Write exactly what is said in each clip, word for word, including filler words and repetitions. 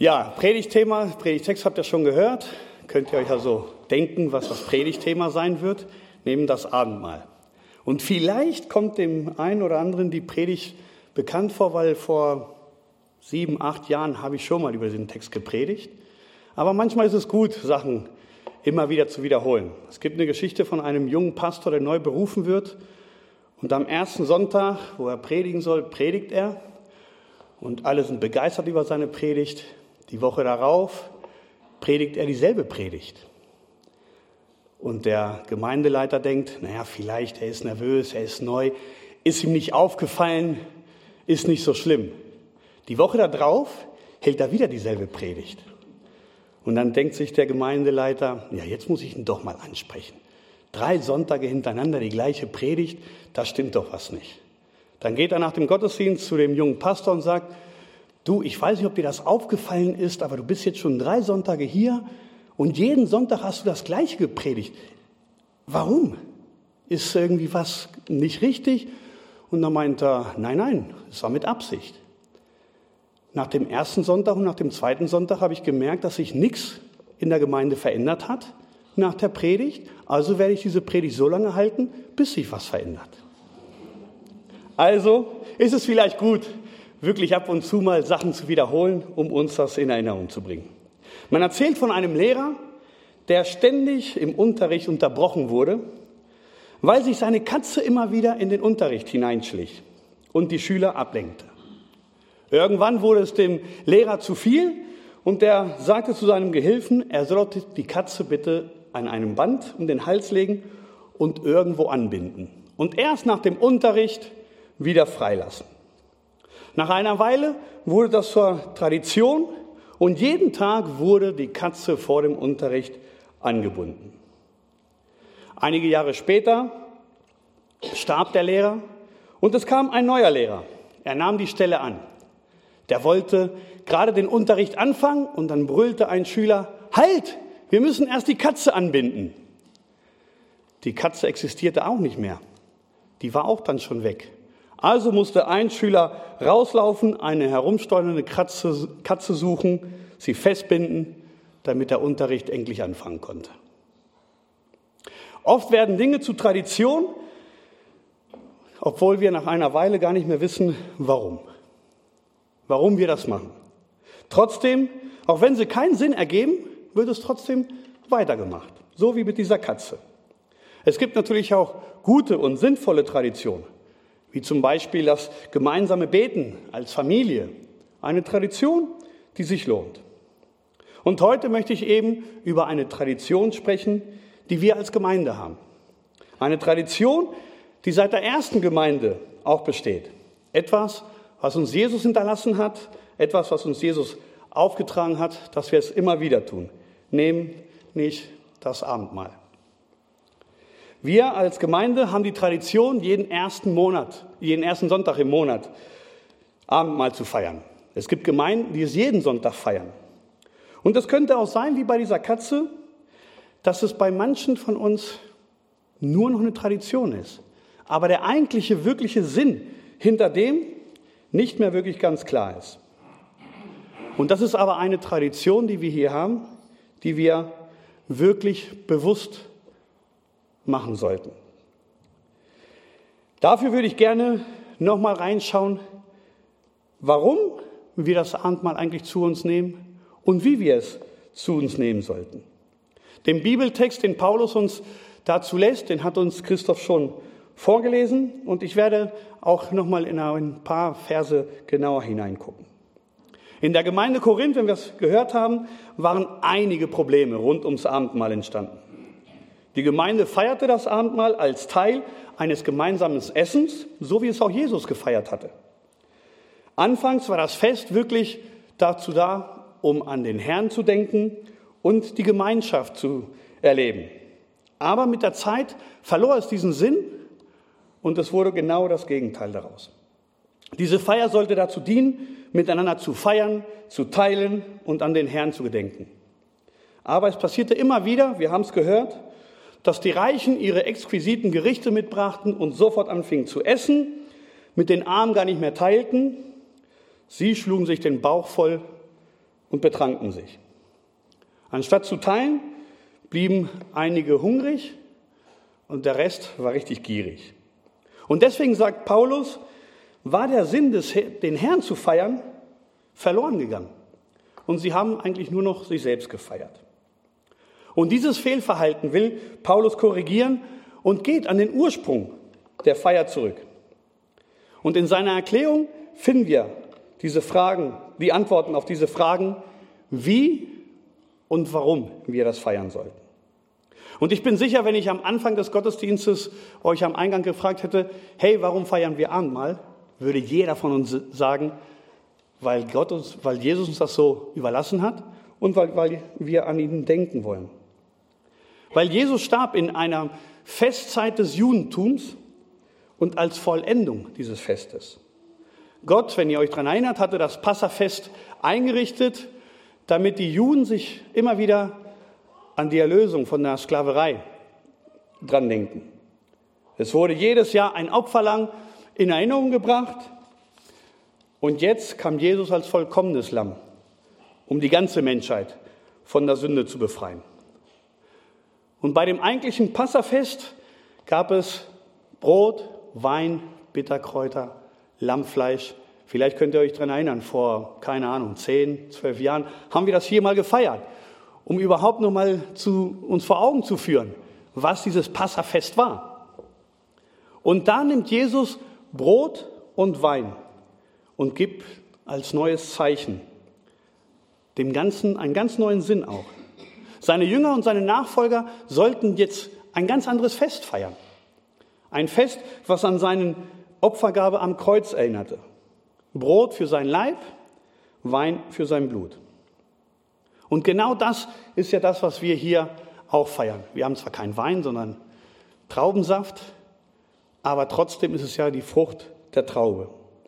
Ja, Predigtthema, Predigtext habt ihr schon gehört. Könnt ihr euch also denken, was das Predigtthema sein wird? Neben das Abendmahl. Und vielleicht kommt dem einen oder anderen die Predigt bekannt vor, weil vor sieben, acht Jahren habe ich schon mal über diesen Text gepredigt. Aber manchmal ist es gut, Sachen immer wieder zu wiederholen. Es gibt eine Geschichte von einem jungen Pastor, der neu berufen wird. Und am ersten Sonntag, wo er predigen soll, predigt er. Und alle sind begeistert über seine Predigt. Die Woche darauf predigt er dieselbe Predigt. Und der Gemeindeleiter denkt, naja, vielleicht, er ist nervös, er ist neu, ist ihm nicht aufgefallen, ist nicht so schlimm. Die Woche darauf hält er wieder dieselbe Predigt. Und dann denkt sich der Gemeindeleiter, ja, jetzt muss ich ihn doch mal ansprechen. Drei Sonntage hintereinander die gleiche Predigt, da stimmt doch was nicht. Dann geht er nach dem Gottesdienst zu dem jungen Pastor und sagt, du, ich weiß nicht, ob dir das aufgefallen ist, aber du bist jetzt schon drei Sonntage hier und jeden Sonntag hast du das Gleiche gepredigt. Warum? Ist irgendwie was nicht richtig? Und dann meint er, nein, nein, es war mit Absicht. Nach dem ersten Sonntag und nach dem zweiten Sonntag habe ich gemerkt, dass sich nichts in der Gemeinde verändert hat nach der Predigt. Also werde ich diese Predigt so lange halten, bis sich was verändert. Also ist es vielleicht gut, wirklich ab und zu mal Sachen zu wiederholen, um uns das in Erinnerung zu bringen. Man erzählt von einem Lehrer, der ständig im Unterricht unterbrochen wurde, weil sich seine Katze immer wieder in den Unterricht hineinschlich und die Schüler ablenkte. Irgendwann wurde es dem Lehrer zu viel und der sagte zu seinem Gehilfen, er sollte die Katze bitte an einem Band um den Hals legen und irgendwo anbinden. Und erst nach dem Unterricht wieder freilassen. Nach einer Weile wurde das zur Tradition und jeden Tag wurde die Katze vor dem Unterricht angebunden. Einige Jahre später starb der Lehrer und es kam ein neuer Lehrer. Er nahm die Stelle an. Der wollte gerade den Unterricht anfangen und dann brüllte ein Schüler, halt, wir müssen erst die Katze anbinden. Die Katze existierte auch nicht mehr. Die war auch dann schon weg. Also musste ein Schüler rauslaufen, eine herumsteuernde Katze, Katze suchen, sie festbinden, damit der Unterricht endlich anfangen konnte. Oft werden Dinge zu Tradition, obwohl wir nach einer Weile gar nicht mehr wissen, warum. Warum wir das machen. Trotzdem, auch wenn sie keinen Sinn ergeben, wird es trotzdem weitergemacht. So wie mit dieser Katze. Es gibt natürlich auch gute und sinnvolle Traditionen. Wie zum Beispiel das gemeinsame Beten als Familie. Eine Tradition, die sich lohnt. Und heute möchte ich eben über eine Tradition sprechen, die wir als Gemeinde haben. Eine Tradition, die seit der ersten Gemeinde auch besteht. Etwas, was uns Jesus hinterlassen hat, etwas, was uns Jesus aufgetragen hat, dass wir es immer wieder tun. Nämlich das Abendmahl. Wir als Gemeinde haben die Tradition, jeden ersten Monat, jeden ersten Sonntag im Monat Abendmahl zu feiern. Es gibt Gemeinden, die es jeden Sonntag feiern. Und es könnte auch sein, wie bei dieser Katze, dass es bei manchen von uns nur noch eine Tradition ist. Aber der eigentliche, wirkliche Sinn hinter dem nicht mehr wirklich ganz klar ist. Und das ist aber eine Tradition, die wir hier haben, die wir wirklich bewusst machen sollten. Dafür würde ich gerne nochmal reinschauen, warum wir das Abendmahl eigentlich zu uns nehmen und wie wir es zu uns nehmen sollten. Den Bibeltext, den Paulus uns dazu lässt, den hat uns Christoph schon vorgelesen und ich werde auch nochmal in ein paar Verse genauer hineingucken. In der Gemeinde Korinth, wenn wir es gehört haben, waren einige Probleme rund ums Abendmahl entstanden. Die Gemeinde feierte das Abendmahl als Teil eines gemeinsamen Essens, so wie es auch Jesus gefeiert hatte. Anfangs war das Fest wirklich dazu da, um an den Herrn zu denken und die Gemeinschaft zu erleben. Aber mit der Zeit verlor es diesen Sinn und es wurde genau das Gegenteil daraus. Diese Feier sollte dazu dienen, miteinander zu feiern, zu teilen und an den Herrn zu gedenken. Aber es passierte immer wieder, wir haben es gehört, dass die Reichen ihre exquisiten Gerichte mitbrachten und sofort anfingen zu essen, mit den Armen gar nicht mehr teilten. Sie schlugen sich den Bauch voll und betranken sich. Anstatt zu teilen, blieben einige hungrig und der Rest war richtig gierig. Und deswegen sagt Paulus, war der Sinn, des, den Herrn zu feiern, verloren gegangen. Und sie haben eigentlich nur noch sich selbst gefeiert. Und dieses Fehlverhalten will Paulus korrigieren und geht an den Ursprung der Feier zurück. Und in seiner Erklärung finden wir diese Fragen, die Antworten auf diese Fragen, wie und warum wir das feiern sollten. Und ich bin sicher, wenn ich am Anfang des Gottesdienstes euch am Eingang gefragt hätte, hey, warum feiern wir Abendmahl, würde jeder von uns sagen, weil Gott uns, weil Jesus uns das so überlassen hat und weil, weil wir an ihn denken wollen. Weil Jesus starb in einer Festzeit des Judentums und als Vollendung dieses Festes. Gott, wenn ihr euch daran erinnert, hatte das Passafest eingerichtet, damit die Juden sich immer wieder an die Erlösung von der Sklaverei dran denken. Es wurde jedes Jahr ein Opferlamm in Erinnerung gebracht und jetzt kam Jesus als vollkommenes Lamm, um die ganze Menschheit von der Sünde zu befreien. Und bei dem eigentlichen Passafest gab es Brot, Wein, Bitterkräuter, Lammfleisch. Vielleicht könnt ihr euch daran erinnern, vor, keine Ahnung, zehn, zwölf Jahren haben wir das hier mal gefeiert, um überhaupt noch mal zu, uns vor Augen zu führen, was dieses Passafest war. Und da nimmt Jesus Brot und Wein und gibt als neues Zeichen dem Ganzen einen ganz neuen Sinn auch. Seine Jünger und seine Nachfolger sollten jetzt ein ganz anderes Fest feiern. Ein Fest, was an seine Opfergabe am Kreuz erinnerte. Brot für sein Leib, Wein für sein Blut. Und genau das ist ja das, was wir hier auch feiern. Wir haben zwar keinen Wein, sondern Traubensaft, aber trotzdem ist es ja die Frucht der Traube.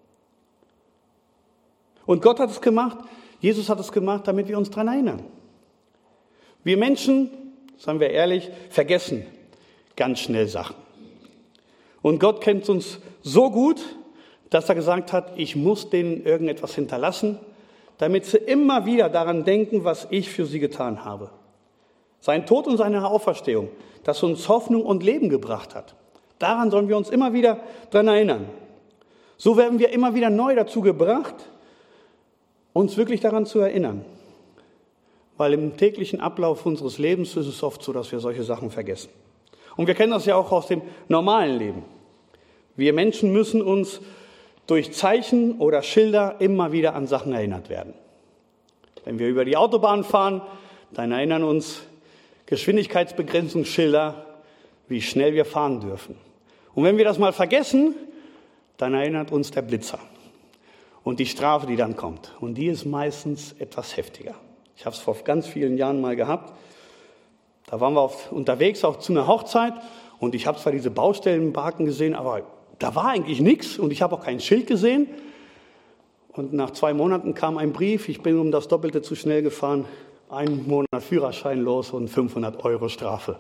Und Gott hat es gemacht, Jesus hat es gemacht, damit wir uns daran erinnern. Wir Menschen, sagen wir ehrlich, vergessen ganz schnell Sachen. Und Gott kennt uns so gut, dass er gesagt hat, ich muss denen irgendetwas hinterlassen, damit sie immer wieder daran denken, was ich für sie getan habe. Sein Tod und seine Auferstehung, das uns Hoffnung und Leben gebracht hat. Daran sollen wir uns immer wieder dran erinnern. So werden wir immer wieder neu dazu gebracht, uns wirklich daran zu erinnern. Weil im täglichen Ablauf unseres Lebens ist es oft so, dass wir solche Sachen vergessen. Und wir kennen das ja auch aus dem normalen Leben. Wir Menschen müssen uns durch Zeichen oder Schilder immer wieder an Sachen erinnert werden. Wenn wir über die Autobahn fahren, dann erinnern uns Geschwindigkeitsbegrenzungsschilder, wie schnell wir fahren dürfen. Und wenn wir das mal vergessen, dann erinnert uns der Blitzer und die Strafe, die dann kommt. Und die ist meistens etwas heftiger. Ich habe es vor ganz vielen Jahren mal gehabt. Da waren wir auf, unterwegs auch zu einer Hochzeit und ich habe zwar diese Baustellenbalken gesehen, aber da war eigentlich nichts und ich habe auch kein Schild gesehen. Und nach zwei Monaten kam ein Brief, ich bin um das Doppelte zu schnell gefahren, ein Monat Führerschein los und fünfhundert Euro Strafe.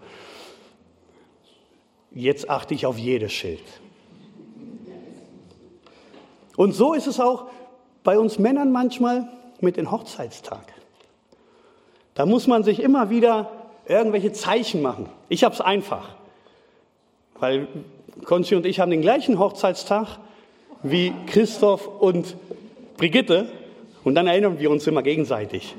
Jetzt achte ich auf jedes Schild. Und so ist es auch bei uns Männern manchmal mit dem Hochzeitstag. Da muss man sich immer wieder irgendwelche Zeichen machen. Ich habe es einfach, weil Konzi und ich haben den gleichen Hochzeitstag wie Christoph und Brigitte und dann erinnern wir uns immer gegenseitig.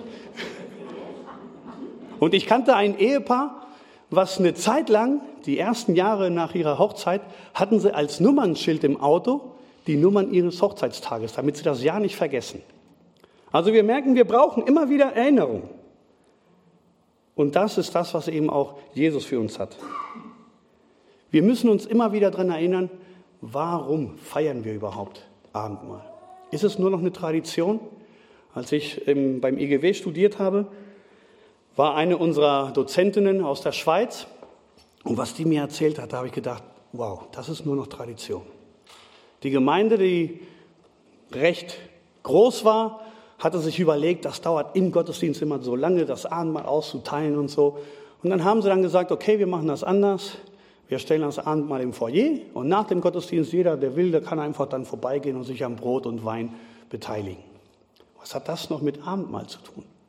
Und ich kannte ein Ehepaar, was eine Zeit lang, die ersten Jahre nach ihrer Hochzeit, hatten sie als Nummernschild im Auto die Nummern ihres Hochzeitstages, damit sie das Jahr nicht vergessen. Also wir merken, wir brauchen immer wieder Erinnerung. Und das ist das, was eben auch Jesus für uns hat. Wir müssen uns immer wieder daran erinnern, warum feiern wir überhaupt Abendmahl? Ist es nur noch eine Tradition? Als ich im, beim I G W studiert habe, war eine unserer Dozentinnen aus der Schweiz. Und was die mir erzählt hat, da habe ich gedacht, wow, das ist nur noch Tradition. Die Gemeinde, die recht groß war, hatte sich überlegt, das dauert im Gottesdienst immer so lange, das Abendmahl auszuteilen und so. Und dann haben sie dann gesagt, okay, wir machen das anders. Wir stellen das Abendmahl im Foyer und nach dem Gottesdienst, jeder, der will, der kann einfach dann vorbeigehen und sich am Brot und Wein beteiligen. Was hat das noch mit Abendmahl zu tun?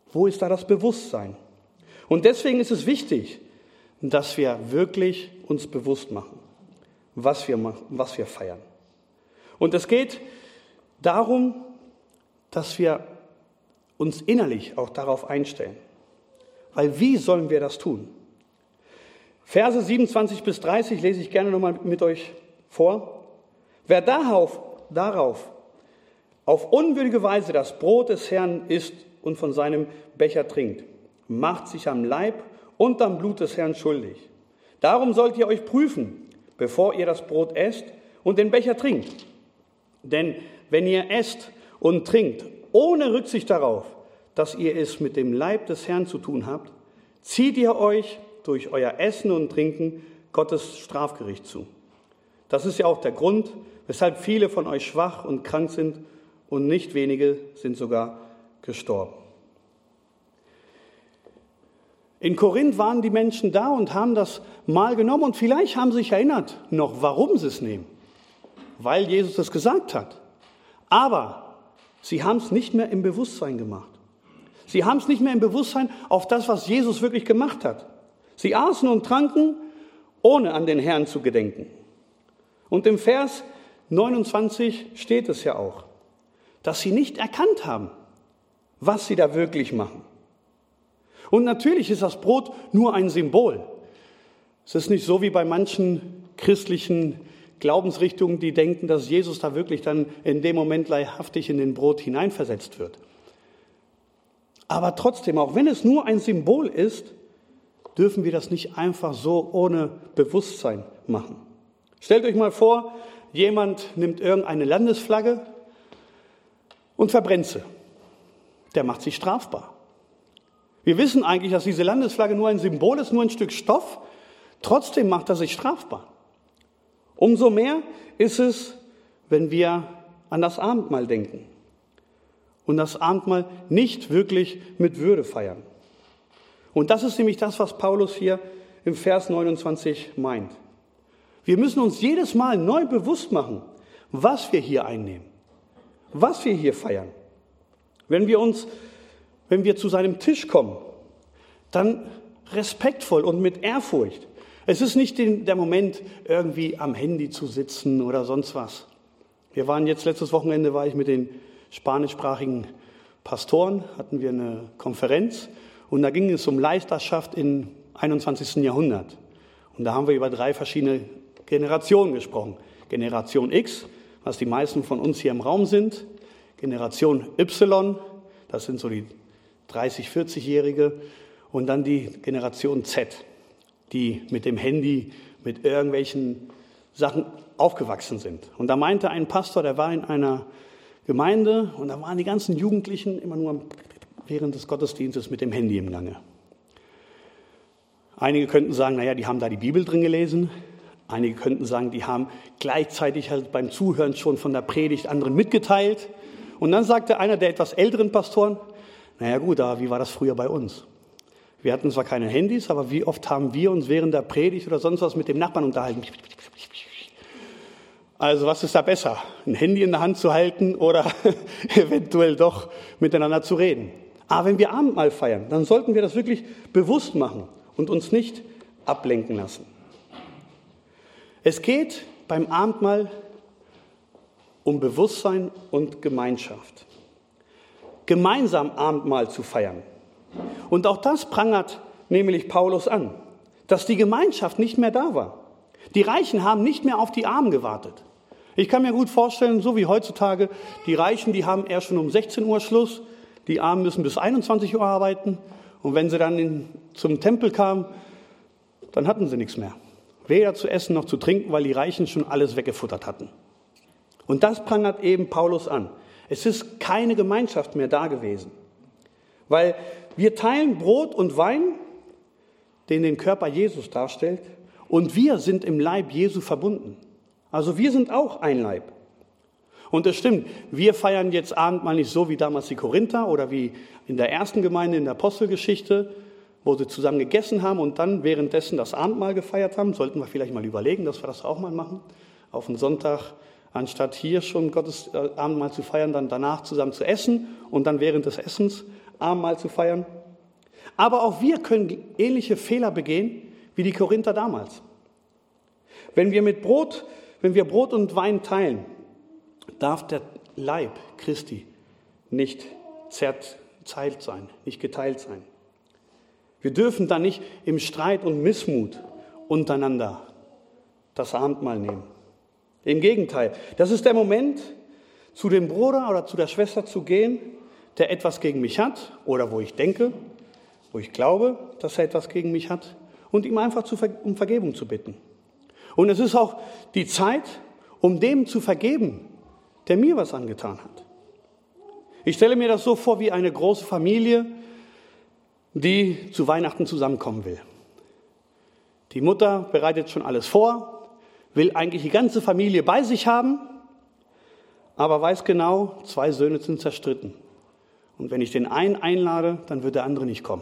Wo ist da das Bewusstsein? Und deswegen ist es wichtig, dass wir wirklich uns bewusst machen, was wir, machen, was wir feiern. Und es geht darum, dass wir uns innerlich auch darauf einstellen. Weil wie sollen wir das tun? Verse siebenundzwanzig bis dreißig lese ich gerne nochmal mit euch vor. Wer darauf, darauf auf unwürdige Weise das Brot des Herrn isst und von seinem Becher trinkt, macht sich am Leib und am Blut des Herrn schuldig. Darum sollt ihr euch prüfen, bevor ihr das Brot esst und den Becher trinkt. Denn wenn ihr esst und trinkt, ohne Rücksicht darauf, dass ihr es mit dem Leib des Herrn zu tun habt, zieht ihr euch durch euer Essen und Trinken Gottes Strafgericht zu. Das ist ja auch der Grund, weshalb viele von euch schwach und krank sind und nicht wenige sind sogar gestorben. In Korinth waren die Menschen da und haben das Mahl genommen und vielleicht haben sie sich erinnert noch, warum sie es nehmen. Weil Jesus es gesagt hat. Aber sie haben es nicht mehr im Bewusstsein gemacht. Sie haben es nicht mehr im Bewusstsein auf das, was Jesus wirklich gemacht hat. Sie aßen und tranken, ohne an den Herrn zu gedenken. Und im Vers neunundzwanzig steht es ja auch, dass sie nicht erkannt haben, was sie da wirklich machen. Und natürlich ist das Brot nur ein Symbol. Es ist nicht so wie bei manchen christlichen Glaubensrichtungen, die denken, dass Jesus da wirklich dann in dem Moment leibhaftig in den Brot hineinversetzt wird. Aber trotzdem, auch wenn es nur ein Symbol ist, dürfen wir das nicht einfach so ohne Bewusstsein machen. Stellt euch mal vor, jemand nimmt irgendeine Landesflagge und verbrennt sie. Der macht sich strafbar. Wir wissen eigentlich, dass diese Landesflagge nur ein Symbol ist, nur ein Stück Stoff. Trotzdem macht er sich strafbar. Umso mehr ist es, wenn wir an das Abendmahl denken und das Abendmahl nicht wirklich mit Würde feiern. Und das ist nämlich das, was Paulus hier im Vers neunundzwanzig meint. Wir müssen uns jedes Mal neu bewusst machen, was wir hier einnehmen, was wir hier feiern. Wenn wir uns, wenn wir zu seinem Tisch kommen, dann respektvoll und mit Ehrfurcht. Es ist nicht der Moment, irgendwie am Handy zu sitzen oder sonst was. Wir waren jetzt, letztes Wochenende war ich mit den spanischsprachigen Pastoren, hatten wir eine Konferenz und da ging es um Leiterschaft im einundzwanzigsten Jahrhundert. Und da haben wir über drei verschiedene Generationen gesprochen. Generation X, was die meisten von uns hier im Raum sind. Generation Y, das sind so die dreißig-, vierzig-Jährige. Und dann die Generation Z, die mit dem Handy, mit irgendwelchen Sachen aufgewachsen sind. Und da meinte ein Pastor, der war in einer Gemeinde und da waren die ganzen Jugendlichen immer nur während des Gottesdienstes mit dem Handy im Gange. Einige könnten sagen, naja, die haben da die Bibel drin gelesen. Einige könnten sagen, die haben gleichzeitig halt beim Zuhören schon von der Predigt anderen mitgeteilt. Und dann sagte einer der etwas älteren Pastoren, naja gut, aber wie war das früher bei uns? Wir hatten zwar keine Handys, aber wie oft haben wir uns während der Predigt oder sonst was mit dem Nachbarn unterhalten? Also was ist da besser? Ein Handy in der Hand zu halten oder eventuell doch miteinander zu reden? Aber wenn wir Abendmahl feiern, dann sollten wir das wirklich bewusst machen und uns nicht ablenken lassen. Es geht beim Abendmahl um Bewusstsein und Gemeinschaft. Gemeinsam Abendmahl zu feiern. Und auch das prangert nämlich Paulus an, dass die Gemeinschaft nicht mehr da war. Die Reichen haben nicht mehr auf die Armen gewartet. Ich kann mir gut vorstellen, so wie heutzutage, die Reichen, die haben erst schon um sechzehn Uhr Schluss, die Armen müssen bis einundzwanzig Uhr arbeiten und wenn sie dann in, zum Tempel kamen, dann hatten sie nichts mehr. Weder zu essen noch zu trinken, weil die Reichen schon alles weggefuttert hatten. Und das prangert eben Paulus an. Es ist keine Gemeinschaft mehr da gewesen. Weil wir teilen Brot und Wein, den den Körper Jesus darstellt, und wir sind im Leib Jesu verbunden. Also wir sind auch ein Leib. Und es stimmt, wir feiern jetzt Abendmahl nicht so wie damals die Korinther oder wie in der ersten Gemeinde in der Apostelgeschichte, wo sie zusammen gegessen haben und dann währenddessen das Abendmahl gefeiert haben. Sollten wir vielleicht mal überlegen, dass wir das auch mal machen. Auf den Sonntag, anstatt hier schon Gottes Abendmahl zu feiern, dann danach zusammen zu essen und dann während des Essens Abendmahl zu feiern. Aber auch wir können ähnliche Fehler begehen wie die Korinther damals. Wenn wir mit Brot, wenn wir Brot und Wein teilen, darf der Leib Christi nicht zerteilt sein, nicht geteilt sein. Wir dürfen dann nicht im Streit und Missmut untereinander das Abendmahl nehmen. Im Gegenteil, das ist der Moment, zu dem Bruder oder zu der Schwester zu gehen, der etwas gegen mich hat oder wo ich denke, wo ich glaube, dass er etwas gegen mich hat, und ihm einfach um Vergebung zu bitten. Und es ist auch die Zeit, um dem zu vergeben, der mir was angetan hat. Ich stelle mir das so vor wie eine große Familie, die zu Weihnachten zusammenkommen will. Die Mutter bereitet schon alles vor, will eigentlich die ganze Familie bei sich haben, aber weiß genau, zwei Söhne sind zerstritten. Und wenn ich den einen einlade, dann wird der andere nicht kommen.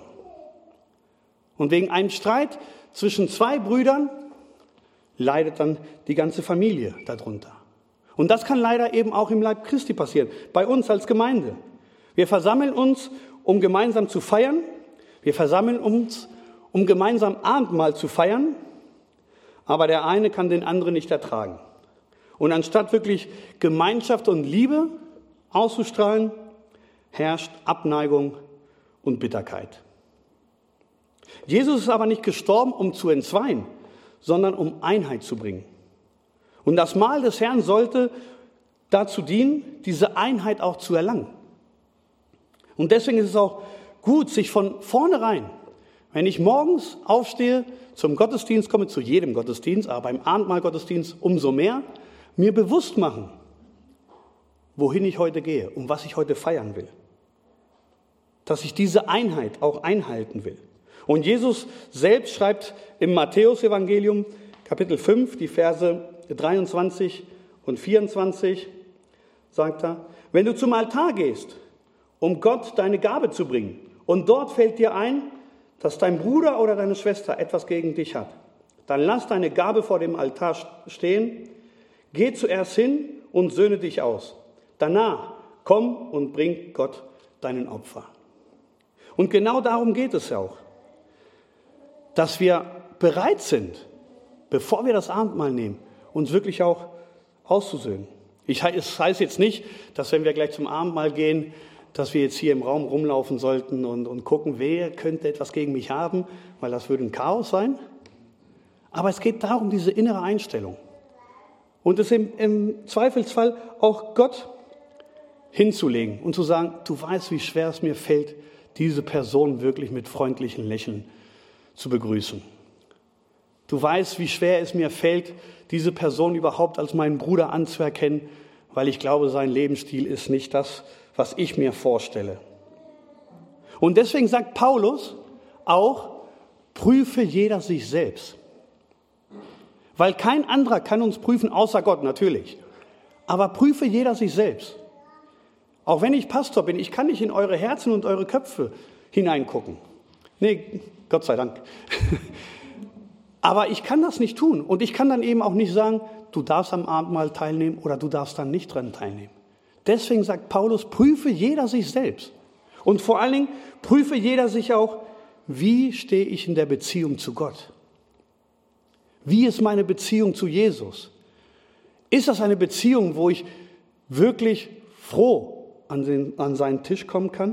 Und wegen einem Streit zwischen zwei Brüdern leidet dann die ganze Familie darunter. Und das kann leider eben auch im Leib Christi passieren, bei uns als Gemeinde. Wir versammeln uns, um gemeinsam zu feiern. Wir versammeln uns, um gemeinsam Abendmahl zu feiern. Aber der eine kann den anderen nicht ertragen. Und anstatt wirklich Gemeinschaft und Liebe auszustrahlen, herrscht Abneigung und Bitterkeit. Jesus ist aber nicht gestorben, um zu entzweien, sondern um Einheit zu bringen. Und das Mahl des Herrn sollte dazu dienen, diese Einheit auch zu erlangen. Und deswegen ist es auch gut, sich von vornherein, wenn ich morgens aufstehe, zum Gottesdienst komme, zu jedem Gottesdienst, aber beim Abendmahl-Gottesdienst umso mehr, mir bewusst machen, wohin ich heute gehe, um was ich heute feiern will. Dass ich diese Einheit auch einhalten will. Und Jesus selbst schreibt im Matthäus-Evangelium, Kapitel fünf, die Verse dreiundzwanzig und vierundzwanzig, sagt er, wenn du zum Altar gehst, um Gott deine Gabe zu bringen, und dort fällt dir ein, dass dein Bruder oder deine Schwester etwas gegen dich hat, dann lass deine Gabe vor dem Altar stehen, geh zuerst hin und söhne dich aus. Danach komm und bring Gott deinen Opfer. Und genau darum geht es ja auch, dass wir bereit sind, bevor wir das Abendmahl nehmen, uns wirklich auch auszusöhnen. Ich, es heißt jetzt nicht, dass wenn wir gleich zum Abendmahl gehen, dass wir jetzt hier im Raum rumlaufen sollten und, und gucken, wer könnte etwas gegen mich haben, weil das würde ein Chaos sein. Aber es geht darum, diese innere Einstellung. Und es im, im Zweifelsfall auch Gott hinzulegen und zu sagen, du weißt, wie schwer es mir fällt, diese Person wirklich mit freundlichen Lächeln zu begrüßen. Du weißt, wie schwer es mir fällt, diese Person überhaupt als meinen Bruder anzuerkennen, weil ich glaube, sein Lebensstil ist nicht das, was ich mir vorstelle. Und deswegen sagt Paulus auch, prüfe jeder sich selbst. Weil kein anderer kann uns prüfen, außer Gott natürlich. Aber prüfe jeder sich selbst. Auch wenn ich Pastor bin, ich kann nicht in eure Herzen und eure Köpfe hineingucken. Nee, Gott sei Dank. Aber ich kann das nicht tun. Und ich kann dann eben auch nicht sagen, du darfst am Abendmahl teilnehmen oder du darfst dann nicht dran teilnehmen. Deswegen sagt Paulus, prüfe jeder sich selbst. Und vor allen Dingen prüfe jeder sich auch, wie stehe ich in der Beziehung zu Gott? Wie ist meine Beziehung zu Jesus? Ist das eine Beziehung, wo ich wirklich froh an, den, an seinen Tisch kommen kann?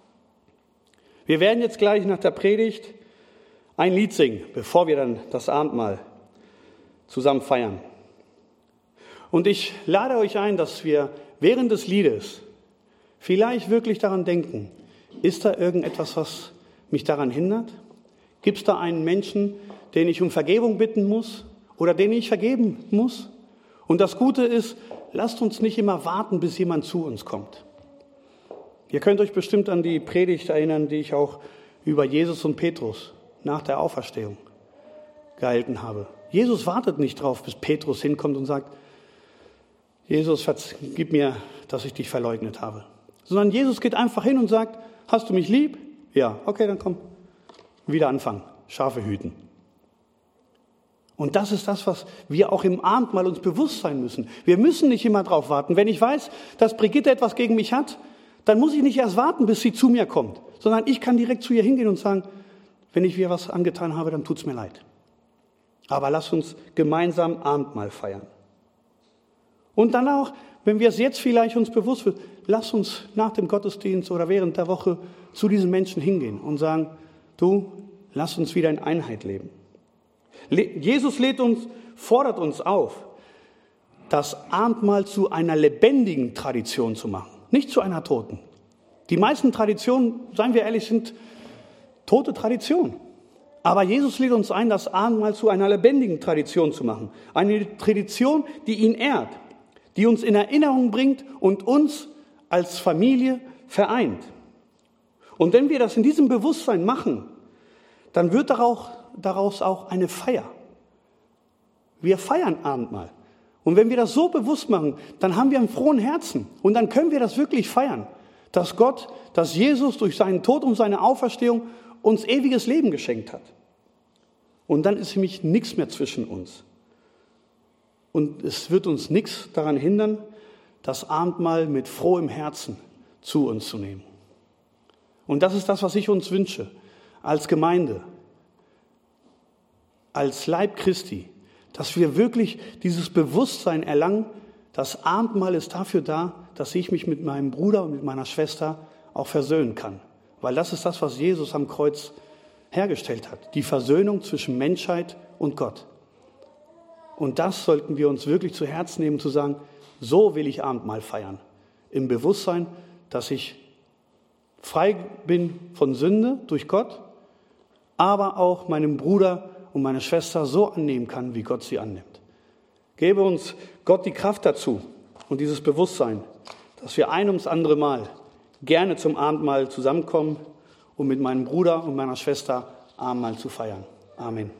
Wir werden jetzt gleich nach der Predigt ein Lied singen, bevor wir dann das Abendmahl zusammen feiern. Und ich lade euch ein, dass wir während des Liedes vielleicht wirklich daran denken, ist da irgendetwas, was mich daran hindert? Gibt es da einen Menschen, den ich um Vergebung bitten muss oder den ich vergeben muss? Und das Gute ist, lasst uns nicht immer warten, bis jemand zu uns kommt. Ihr könnt euch bestimmt an die Predigt erinnern, die ich auch über Jesus und Petrus nach der Auferstehung gehalten habe. Jesus wartet nicht drauf, bis Petrus hinkommt und sagt, Jesus, vergib mir, dass ich dich verleugnet habe. Sondern Jesus geht einfach hin und sagt, hast du mich lieb? Ja, okay, dann komm. Wieder anfangen, Schafe hüten. Und das ist das, was wir auch im Abendmahl uns bewusst sein müssen. Wir müssen nicht immer drauf warten. Wenn ich weiß, dass Brigitte etwas gegen mich hat, dann muss ich nicht erst warten, bis sie zu mir kommt, sondern ich kann direkt zu ihr hingehen und sagen, wenn ich ihr was angetan habe, dann tut's mir leid. Aber lass uns gemeinsam Abendmahl feiern. Und dann auch, wenn wir es jetzt vielleicht uns bewusst wird, lass uns nach dem Gottesdienst oder während der Woche zu diesen Menschen hingehen und sagen, du, lass uns wieder in Einheit leben. Jesus lädt uns, fordert uns auf, das Abendmahl zu einer lebendigen Tradition zu machen, nicht zu einer toten. Die meisten Traditionen, seien wir ehrlich, sind tote Traditionen. Aber Jesus lädt uns ein, das Abendmahl zu einer lebendigen Tradition zu machen. Eine Tradition, die ihn ehrt, die uns in Erinnerung bringt und uns als Familie vereint. Und wenn wir das in diesem Bewusstsein machen, dann wird daraus auch eine Feier. Wir feiern Abendmahl. Und wenn wir das so bewusst machen, dann haben wir einen frohen Herzen. Und dann können wir das wirklich feiern, dass Gott, dass Jesus durch seinen Tod und seine Auferstehung uns ewiges Leben geschenkt hat. Und dann ist nämlich nichts mehr zwischen uns. Und es wird uns nichts daran hindern, das Abendmahl mit frohem Herzen zu uns zu nehmen. Und das ist das, was ich uns wünsche, als Gemeinde, als Leib Christi, dass wir wirklich dieses Bewusstsein erlangen, das Abendmahl ist dafür da, dass ich mich mit meinem Bruder und mit meiner Schwester auch versöhnen kann. Weil das ist das, was Jesus am Kreuz hergestellt hat. Die Versöhnung zwischen Menschheit und Gott. Und das sollten wir uns wirklich zu Herzen nehmen, zu sagen, so will ich Abendmahl feiern. Im Bewusstsein, dass ich frei bin von Sünde durch Gott, aber auch meinem Bruder und meine Schwester so annehmen kann, wie Gott sie annimmt. Gebe uns Gott die Kraft dazu und dieses Bewusstsein, dass wir ein ums andere Mal gerne zum Abendmahl zusammenkommen, um mit meinem Bruder und meiner Schwester Abendmahl zu feiern. Amen.